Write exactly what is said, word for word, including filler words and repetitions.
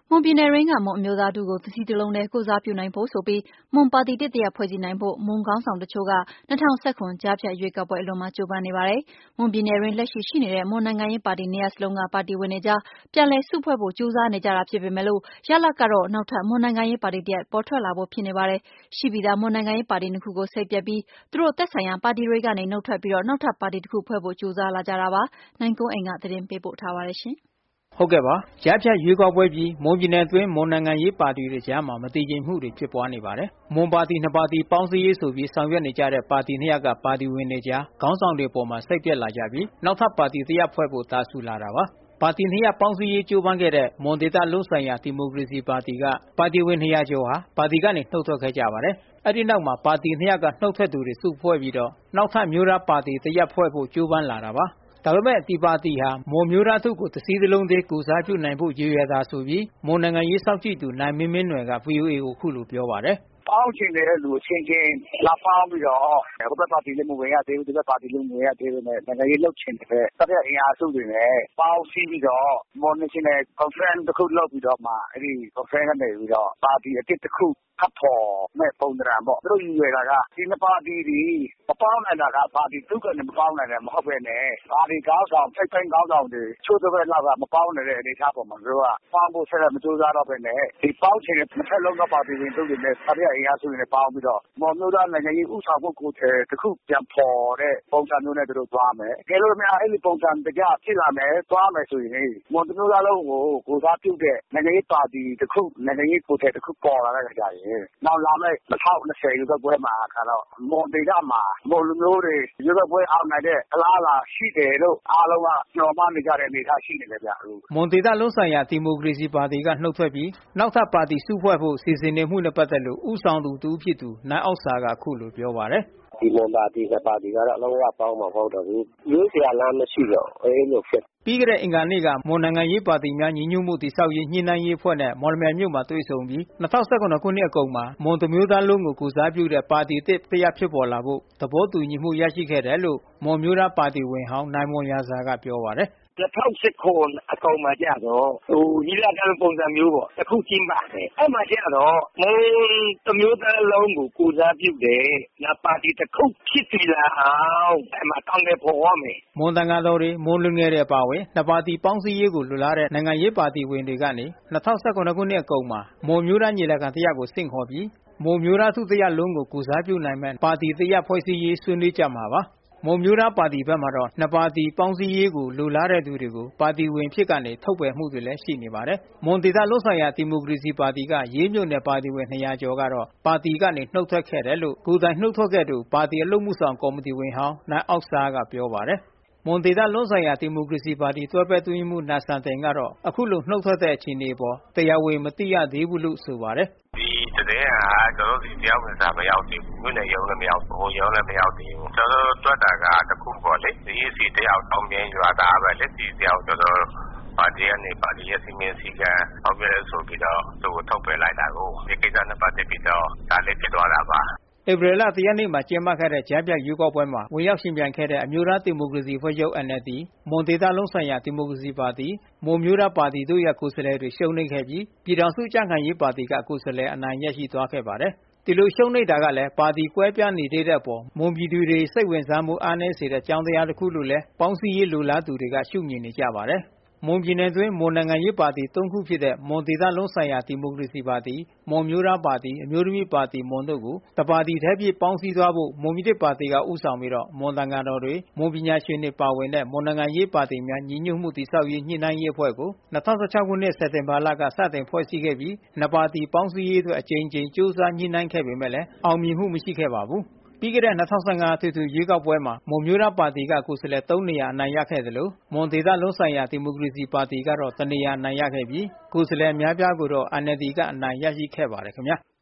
မွန်ပြည်နယ်ရင်းကမွန်အမျိုးသားထုကိုတစည်းတလုံးတည်းကိုယ်စားပြုနိုင်ဖို့ဆိုပြီးမွန်ပါတီတစ်တရပ်ဖွဲ့စည်းနိုင်ဖို့မွန်ခေါင်းဆောင်တချို့က၂၀၁၇ကြားဖြတ်ရွေးကောက်ပွဲအလွန်မှာကြိုးပမ်းနေပါတယ်။မွန်ပြည်နယ်ရင်းလက်ရှိရှိနေတဲ့မွန်နိုင်ငံရေးပါတီနှစ်ရပ်စလုံးကပါတီဝင်တွေကြားပြန်လည်စုဖွဲ့ဖို့ကြိုးစားနေကြတာဖြစ်ပေမဲ့လို့ရလဒ်ကတော့နောက်ထပ်မွန်နိုင်ငံရေးပါတီတစ်ရပ်ပေါ်ထွက်လာဖို့ဖြစ်နေပါတယ်။ရှိပြီးသားမွန်နိုင်ငံရေးပါတီနှစ်ခုကိုစိတ်ပျက်ပြီးသူတို့သက်ဆိုင်ရာပါတီတွေကနေနှုတ်ထွက်ပြီးတော့နောက်ထပ်ပါတီတစ်ခုဖွဲ့ဖို့ကြိုးစားလာကြတာပါ။နိုင်ကွန်းအိမ်ကသတင်းပေးပို့ထားပါတယ်ရှင်။ဟုတ်ကဲ့ပါကြားဖြတ်ရွေးကောက်ပွဲပြီးမွန်ပြည်နယ်အတွင်းမွန်နိုင်ငံရေးပါတီတွေကြားမှာမတည်ငြိမ်မှုတွေဖြစ်ပွားနေပါတယ်မွန်ပါတီနှစ်ပါတီပေါင်းစည်းရေးဆိုပြီးဆောင်ရွက်နေကြတဲ့ပါတီနှစ်ရပ်ကပါတီဝင်တွေကြားခေါင်းဆောင်တွေပေါ်မှာစိတ်ပြက်လာကြပြီးနောက်ထပ်ပါတီတစ်ရပ်ဖွဲ့ဖို့တာဆူလာတာပါပါတီနှစ်ရပ်ပေါင်းစည်းရေးကြိုးပမ်းခဲ့တဲ့မွန်ဒေသလုံးဆိုင်ရာဒီမိုကရေစီပါတီကပါတီဝင်နှစ်ရာကျော်ဟာပါတီကနေနှုတ်ထွက်ခဲ့ကြပါတယ်အဲ့ဒီနောက်မှာပါတီနှစ်ရပ်ကနှုတ်ထွက်သူတွေစုဖွဲ့ပြီးတော့နောက်ထပ်မျိုးသားပါတီတစ်ရပ်ဖွဲ့ဖို့ကြိုးပမ်းလာတာပါဒါပေမဲ့ဒီပါတီဟာမွန်မျိုးသားထုကိုတစည်းတလုံးတည်းကိုစားပြုနိုင်ဖို့ရည်ရွယ်တာဆိုပြီးမွန်နိုင်ငံရေးစောင့်ကြည့်သူနိုင်မင်းမင်းနွယ်က ဗွီအိုအေ ကိုခုလိုပြောပါတယ်ပေါင်းချင်တဲ့လူချင်းချင်းလာပေါင်းပြီးတော့ဟိုဘက်ပါတီလည်းမဝင်ရသေးဘူးဒီဘက်ပါတီလည်းမဝင်ရသေးဘူးနဲ့နိုင်ငံရေးလှုပ်ချင်တဲ့တပ်ရဲ့အင်အားစုတွေနဲ့ပေါင်းစည်းပြီးတော့ National Conference တစ်ခုလုပ်ပြီးတော့မှအဲ့ဒီ Conference ကနေပြီးတော့ပါတီအတစ်တစ်ခုဖတ်ဖို့မဲ့ပုံစံပေါ့သူတို့ယူရတာကဒီနှစ်ပါတီဒီမပေါင်းနိုင်တာကပါတီသူကလည်းမပေါင်းနိုင်တယ်မဟုတ်ပဲနဲ့ပါတီကောင်းဆောင်ဖိတ်ဖိတ်ကောင်းဆောင်တွေချိုးတဲ့ဘက်လောက်ကမပေါင်းနိုင်တဲ့အနေအထားပေါ်မှာသူတို့ကပေါင်းဖို့ဆက်လက်မကြိုးစားတော့ပဲနဲ့ဒီပေါင်းချင်တဲ့တစ်ဆက်လုံးကပါတီဝင်တို့တွေနဲ့တပ်ရဲ့အင်အားစုတွေနဲ့ပေါင်းပြီးတော့မော်မျိုးသားနိုင်ငံရေးဥဆောင်မှုကိုယ်တခုပြန်ဖော်တဲ့ပုံစံမျိုးနဲ့သူတို့သွားမယ်ကဲလို့များအဲ့ဒီပုံစံတကဖြစ်လာမယ်သွားမယ်ဆိုရင်မော်မျိုးသားလုံးကိုကိုစားပြုတဲ့နိုင်ငံရေးပါတီတစ်ခုနိုင်ငံရေးကိုယ်တခုပေါ်လာတဲ့ကြရင်နောက်လာမယ့်၂၀၂၀ရွေးကောက်ပွဲမှာခါတော့မွန်ဒေသမှာမွန်လူမျိုးတွေရွေးကောက်ပွဲအောင်နိုင်တဲ့အလားအလာရှိတယ်လို့အားလုံးကညှော်မှန်းနေကြတဲ့အနေအထားရှိနေတယ်ဗျမွန်ဒေသလုံးဆိုင်ရာဒီမိုကရေစီပါတီကနှုတ်ထွက်ပြီးနောက်ထပ်ပါတီစုဖွဲ့ဖို့စီစဉ်နေမှုနဲ့ပတ်သက်လို့ဥဆောင်သူတူဖြစ်သူနိုင်အောက်စာကခုလိုပြောပါတယ်ဒီမွန်ပါတီနဲ့ပါတီကတော့အလုံးဝပေါင်းမှာမဟုတ်တော့ဘူးရွေးစရာလမ်းမရှိတော့အဲ့လိုဖြစ်ပြီးခဲ့တဲ့အင်္ဂါနေ့ကမွန်နိုင်ငံရေးပါတီများညီညွတ်မှုတည်ဆောက်ရေးညှိနှိုင်းရေးအဖွဲ့နဲ့မော်လမြိုင်မြို့မှာတွေ့ဆုံပြီး၂၀၁၇ခုနှစ်အကုန်မှာမွန်တမျိုးသားလုံးကိုကူစားပြုတဲ့ပါတီတစ်တရပ်ဖြစ်ပေါ်လာဖို့သဘောတူညီမှုရရှိခဲ့တယ်လို့မွန်မျိုးသားပါတီဝင်ဟောင်းနိုင်မွန်ရာဇာကပြောပါတယ်၂၀၁၇အကောင်မှာကြတော့ဟိုညီလာခံပုံစံမျိုးပေါ့တစ်ခုချင်းပါတယ်အဲ့မှာကျတော့မွန်တမျိုးသားလုံးကိုကူစားပြုတယ်ငါပါတီတစ်ခုဖြစ်ပြီလားအောင်အဲ့မှာတောင်းတယ်ပေါ်ရမယ်မွန်တန်ဃာတော်တွေမွန်လူငယ်တွေအပါအဝင်နှစ်ပါတီပေါင်းစည်းရေးကိုလူလားတဲ့နိုင်ငံရေးပါတီဝင်တွေကနေ၂၀၁၇ခုနှစ်အကုန်မှာမွန်မျိုးသားညီလာခံတရပ်ကိုဆင့်ခေါ်ပြီးမွန်မျိုးသားထုတရပ်လုံးကိုကူစားပြုနိုင်မဲ့ပါတီတရပ်ဖွဲ့စည်းရေးဆွေးနွေးကြမှာပါမွန်မျိုးသားပါတီဘက်မှာတော့နှစ်ပါတီပေါင်းစည်းရေးကိုလိုလားတဲ့သူတွေကိုပါတီဝင်ဖြစ်ကနေထုတ်ပယ်မှုတွေလည်းရှိနေပါတယ်။မွန်ဒေသလုံးဆိုင်ရာဒီမိုကရေစီပါတီကရေးမြို့နယ်ပါတီဝင်နှစ်ရာကျော်ကတော့ပါတီကနေနှုတ်ထွက်ခဲ့တယ်လို့ကိုယ်တိုင်နှုတ်ထွက်ခဲ့သူပါတီအလုပ်မှုဆောင်ကော်မတီဝင်ဟောင်းနိုင်အောက်စားကပြောပါတယ်။မွန်ဒေသလုံးဆိုင်ရာဒီမိုကရေစီပါတီတွဲဘက်တွင်းမှုနာဆန်တင်ကတော့အခုလိုနှုတ်ထွက်တဲ့အခြေအနေပေါ်တရားဝင်မသိရသေးဘူးလို့ဆိုပါတယ်။ဒီတဲ့ဟာကျွန်တော်တို့ဒီတရားဝင်စာမရောက်သေးဘူးမြို့နယ်ရုံးလည်းမရောက်ဘူးဟိုရုံးလည်းမရောက်သေးဘူးကျွန်တော်တို့တွက်တာကတခုပေါ့လေဒီစီတယောက်တောင်းမြင်ရွာသားပဲလေဒီတယောက်ကျွန်တော်ပါတီကနေပါတီရဲ့စီမင်းစည်းကမ်းအောက်ပြဲဆိုပြီးတော့သူ့ကိုထုတ်ပယ်လိုက်တာကိုဒီကိစ္စနဲ့ပတ်သက်ပြီးတော့ဒါလည်းဖြစ်သွားတာပါဧပြီလတရက်နေ့မှာကျင်းပခဲ့တဲ့ကြားပြရွေးကောက်ပွဲမှာဝင်ရောက်ရှင်ပြိုင်ခဲ့တဲ့အမျိုးသားဒီမိုကရေစီအဖွဲ့ချုပ် N L D မွန်ဒေသလုံးဆိုင်ရာဒီမိုကရေစီပါတီမွန်မျိုးသားပါတီတို့ရဲ့ကိုယ်စားလှယ်တွေရှုံးနိမ့်ခဲ့ပြီးပြည်ထောင်စုကြံ့ခိုင်ရေးပါတီကကိုယ်စားလှယ်အနိုင်ရရှိသွားခဲ့ပါတယ်ဒီလိုရှုံးနိမ့်တာကလည်းပါတီကွဲပြားနေသေးတဲ့အပေါ်မွန်ပြည်သူတွေစိတ်ဝင်စားမှုအားနည်းစေတဲ့ကြောင်းတရားတစ်ခုလို့လည်းပေါင်းစည်းရေးလိုလားသူတွေကရှုမြင်နေကြပါတယ်မွန်ပြည်နယ်တွင်းမွန်နိုင်ငံရေးပါတီသုံးခုဖြစ်တဲ့မွန်ဒေသလုံးဆိုင်ရာဒီမိုကရေစီပါတီမွန်မျိုးသားပါတီအမျိုးသမီးပါတီမွန်တို့ကိုတပါတီထဲပြပေါင်းစည်းသွားဖို့မွန်ပြည်သစ်ပါတီကဥဆောင်ပြီးတော့မွန်တန်ဃာတော်တွေမွန်ပညာရှင်တွေပါဝင်တဲ့မွန်နိုင်ငံရေးပါတီများညီညွတ်မှုတည်ဆောက်ရေးညှိနှိုင်းရေးအဖွဲ့ကို၂၀၁၆ခုနှစ်စက်တင်ဘာလကစတင်ဖွဲ့စည်းခဲ့ပြီးနှစ်ပါတီပေါင်းစည်းရေးအတွက်အကြိမ်ကြိမ်ကြိုးစားညှိနှိုင်းခဲ့ပေမဲ့လည်းအောင်မြင်မှုမရှိခဲ့ပါဘူးပြီးခဲ့တဲ့၂၀၁၅အထွေထွေရွေးကောက်ပွဲမှာမွန်မျိုးသားပါတီကကိုယ်စားလှယ်သုံးနေရာအနိုင်ရခဲ့တယ်လို့မွန်ဒေသလုံးဆိုင်ရာဒီမိုကရေစီပါတီကတော့တနေရာအနိုင်ရခဲ့ပြီးကိုယ်စားလှယ်အများပြားကိုတော့ N L D ကအနိုင်ရရှိခဲ့ပါတယ်ခင်ဗျာ